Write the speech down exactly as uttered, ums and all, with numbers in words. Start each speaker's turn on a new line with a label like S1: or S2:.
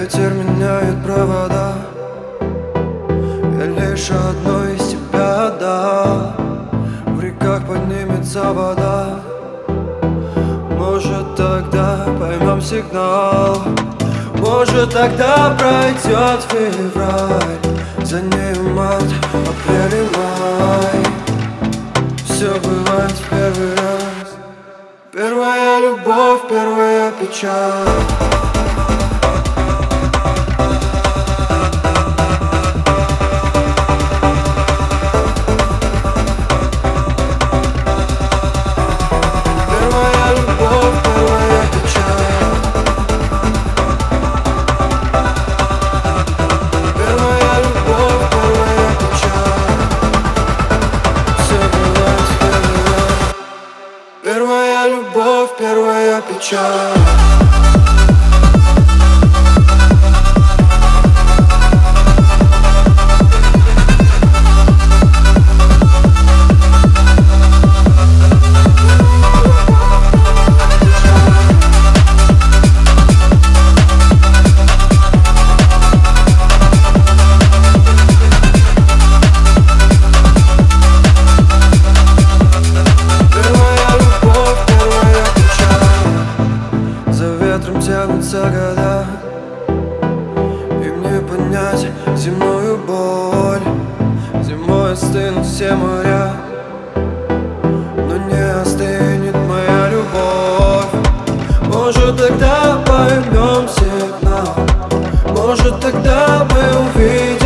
S1: Ветер меняет провода, я лишь одно из тебя отдал. В реках поднимется вода, может тогда поймем сигнал. Может тогда пройдет февраль, за нею март, апрель и май. Все бывает в первый раз, первая любовь, первая печаль. Первая любовь, первая печаль. Тянутся года, и мне понять земную боль. Зимой остынут все моря, но не остынет моя любовь. Может тогда поймем сигнал, может тогда мы увидим